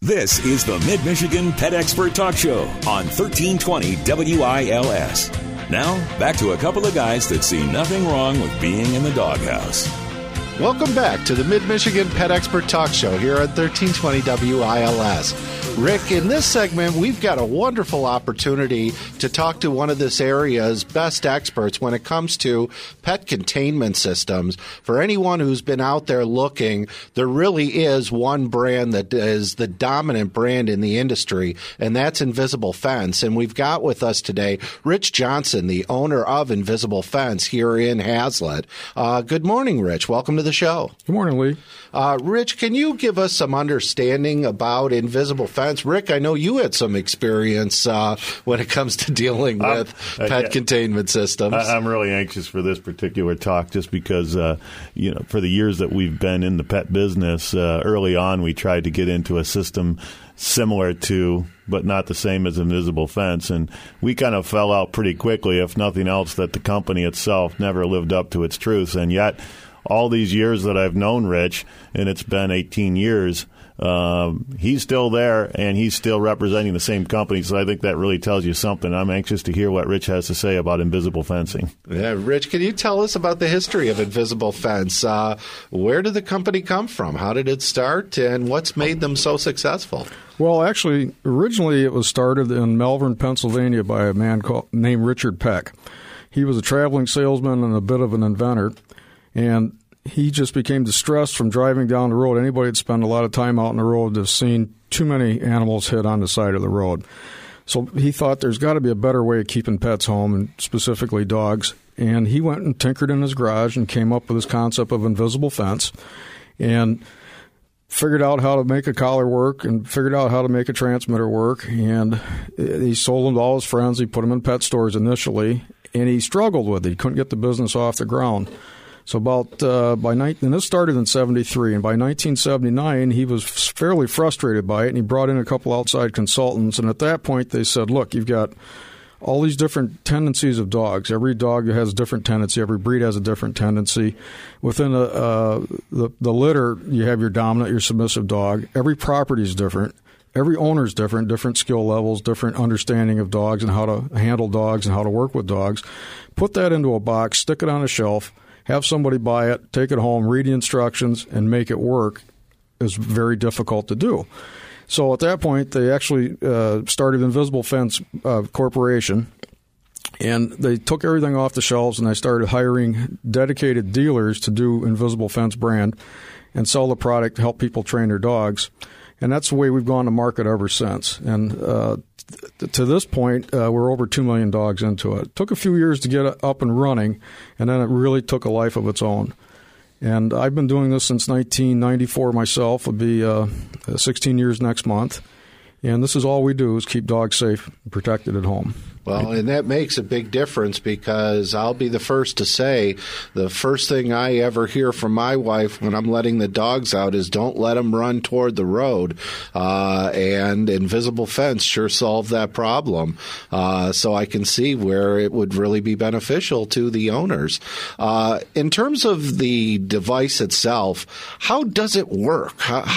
This is the Mid-Michigan Pet Expert Talk Show on 1320 WILS. Now, back to a couple of guys that see nothing wrong with being in the doghouse. Welcome back to the Mid-Michigan Pet Expert Talk Show here at 1320 WILS. Rick, in this segment, we've got a wonderful opportunity to talk to one of this area's best experts when it comes to pet containment systems. For anyone who's been out there looking, there really is one brand that is the dominant brand in the industry, and that's Invisible Fence. And we've got with us today Rich Johnson, the owner of Invisible Fence here in Hazlet. Good morning, Rich. Welcome to the show. Good morning, Lee. Rich, can you give us some understanding about Invisible Fence? Rick, I know you had some experience when it comes to dealing with pet containment systems. I'm really anxious for this particular talk just because, for the years that we've been in the pet business, early on we tried to get into a system similar to, but not the same as Invisible Fence. And we kind of fell out pretty quickly, if nothing else, that the company itself never lived up to its truth. And yet, all these years that I've known Rich, and it's been 18 years, he's still there, and he's still representing the same company. So I think that really tells you something. I'm anxious to hear what Rich has to say about Invisible Fencing. Yeah, Rich, can you tell us about the history of Invisible Fence? Where did the company come from? How did it start, and what's made them so successful? Well, actually, originally it was started in Malvern, Pennsylvania by a man named Richard Peck. He was a traveling salesman and a bit of an inventor, and he just became distressed from driving down the road. Anybody that spent a lot of time out on the road has seen too many animals hit on the side of the road. So he thought there's got to be a better way of keeping pets home, and specifically dogs. And he went and tinkered in his garage and came up with this concept of Invisible Fence and figured out how to make a collar work and figured out how to make a transmitter work. And he sold them to all his friends. He put them in pet stores initially, and he struggled with it. He couldn't get the business off the ground. So and this started in 73, and by 1979, he was fairly frustrated by it, and he brought in a couple outside consultants, and at that point, they said, look, you've got all these different tendencies of dogs. Every dog has a different tendency. Every breed has a different tendency. Within the litter, you have your dominant, your submissive dog. Every property is different. Every owner is different, different skill levels, different understanding of dogs and how to handle dogs and how to work with dogs. Put that into a box, stick it on a shelf, have somebody buy it, take it home, read the instructions, and make it work is very difficult to do. So at that point, they actually started Invisible Fence Corporation, and they took everything off the shelves, and they started hiring dedicated dealers to do Invisible Fence brand and sell the product to help people train their dogs. And that's the way we've gone to market ever since. And to this point, we're over 2 million dogs into it. It took a few years to get it up and running, and then it really took a life of its own. And I've been doing this since 1994 myself. It'll be 16 years next month. And this is all we do is keep dogs safe and protected at home. Well, and that makes a big difference because I'll be the first to say the first thing I ever hear from my wife when I'm letting the dogs out is don't let them run toward the road. And Invisible Fence sure solved that problem. So I can see where it would really be beneficial to the owners. In terms of the device itself, how does it work?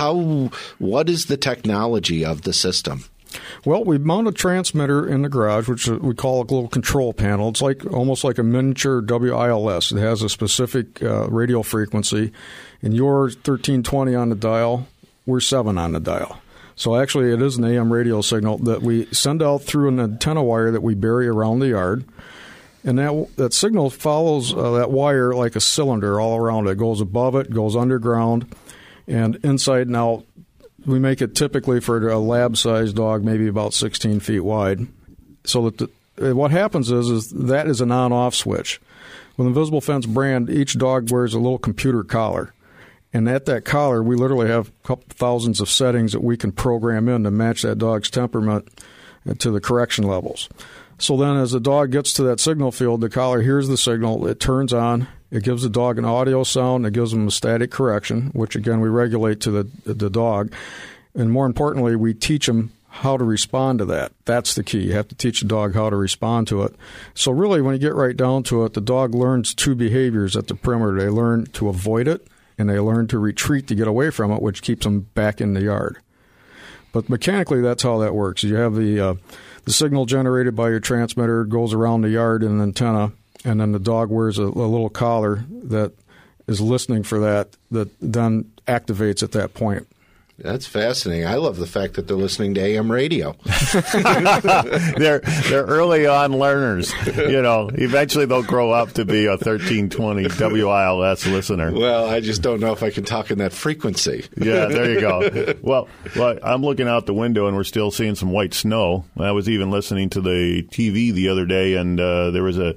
What is the technology of the system? Well, we mount a transmitter in the garage, which we call a little control panel. It's almost like a miniature WILS. It has a specific radio frequency. And you're 1320 on the dial, we're 7 on the dial. So actually it is an AM radio signal that we send out through an antenna wire that we bury around the yard. And that signal follows that wire like a cylinder all around it. It goes above it, goes underground, and inside and out. We make it typically for a lab-sized dog, maybe about 16 feet wide. So that what happens is that is an on-off switch. With Invisible Fence brand, each dog wears a little computer collar. And at that collar, we literally have a couple thousands of settings that we can program in to match that dog's temperament to the correction levels. So then as the dog gets to that signal field, the collar hears the signal, it turns on, it gives the dog an audio sound, it gives them a static correction, which again we regulate to the dog. And more importantly, we teach them how to respond to that. That's the key. You have to teach the dog how to respond to it. So really, when you get right down to it, the dog learns 2 behaviors at the perimeter. They learn to avoid it, and they learn to retreat to get away from it, which keeps them back in the yard. But mechanically, that's how that works. You have the signal generated by your transmitter goes around the yard in an antenna, and then the dog wears a little collar that is listening for that then activates at that point. That's fascinating. I love the fact that they're listening to AM radio. They're early on learners. Eventually they'll grow up to be a 1320 WILS listener. Well, I just don't know if I can talk in that frequency. Yeah, there you go. Well, I'm looking out the window and we're still seeing some white snow. I was even listening to the TV the other day, and there was a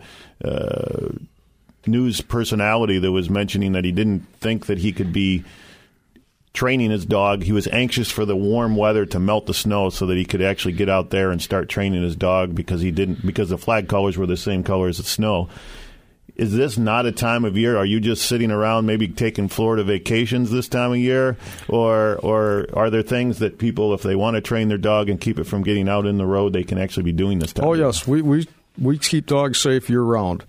news personality that was mentioning that he didn't think that he could be training his dog. He was anxious for the warm weather to melt the snow so that he could actually get out there and start training his dog because the flag colors were the same color as the snow. Is this not a time of year? Are you just sitting around maybe taking Florida vacations this time of year? Or are there things that people, if they want to train their dog and keep it from getting out in the road, they can actually be doing this time of year? Yes. We keep dogs safe year-round.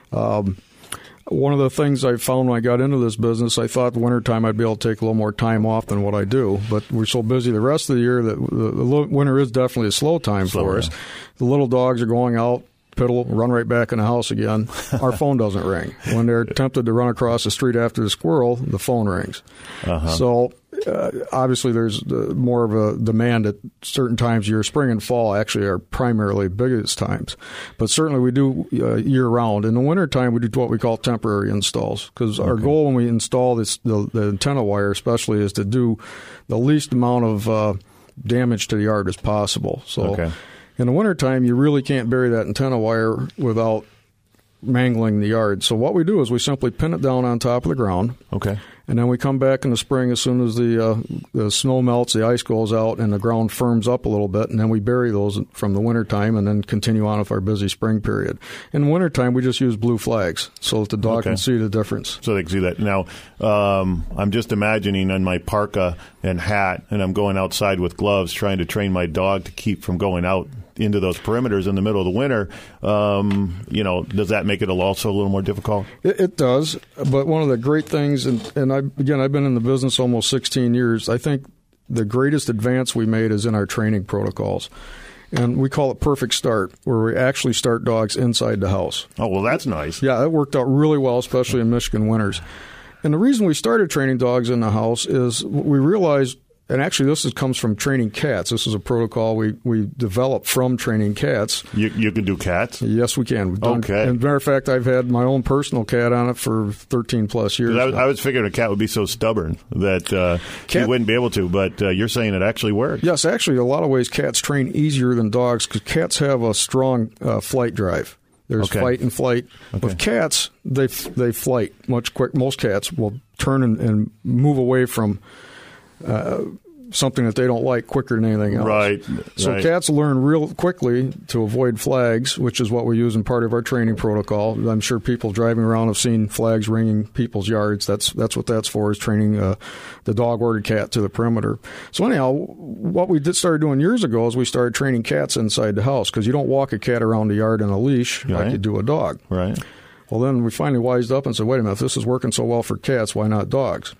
One of the things I found when I got into this business, I thought the wintertime I'd be able to take a little more time off than what I do. But we're so busy the rest of the year that the winter is definitely a slow time for us. The little dogs are going out, piddle, run right back in the house again. Our phone doesn't ring. When they're tempted to run across the street after the squirrel, the phone rings. So obviously there's more of a demand at certain times of year. Spring and fall actually are primarily biggest times. But certainly we do year-round. In the wintertime, we do what we call temporary installs because our goal when we install the antenna wire especially is to do the least amount of damage to the yard as possible. So in the wintertime, you really can't bury that antenna wire without mangling the yard. So what we do is we simply pin it down on top of the ground. And then we come back in the spring as soon as the snow melts, the ice goes out, and the ground firms up a little bit, and then we bury those from the wintertime and then continue on with our busy spring period. In the wintertime, we just use blue flags so that the dog can see the difference. So they can see that. Now, I'm just imagining in my parka and hat, and I'm going outside with gloves trying to train my dog to keep from going out into those perimeters in the middle of the winter. Does that make it also a little more difficult? It does. But one of the great things, and I've been in the business almost 16 years. I think the greatest advance we made is in our training protocols. And we call it Perfect Start, where we actually start dogs inside the house. Oh, well, that's nice. Yeah, it worked out really well, especially in Michigan winters. And the reason we started training dogs in the house is we realized, and actually this comes from training cats. This is a protocol we developed from training cats. You can do cats? Yes, we can. Okay. As a matter of fact, I've had my own personal cat on it for 13-plus years. I was figuring a cat would be so stubborn that you wouldn't be able to, but you're saying it actually works. Yes, actually, in a lot of ways, cats train easier than dogs because cats have a strong flight drive. There's fight and flight. With cats, they flight much quick. Most cats will turn and move away from something that they don't like quicker than anything else. Right. So cats learn real quickly to avoid flags, which is what we use in part of our training protocol. I'm sure people driving around have seen flags ringing people's yards. That's what that's for, is training the dog or the cat to the perimeter. So anyhow, what we started doing years ago is we started training cats inside the house because you don't walk a cat around the yard in a leash like you do a dog. Right. Well, then we finally wised up and said, wait a minute, if this is working so well for cats, why not dogs?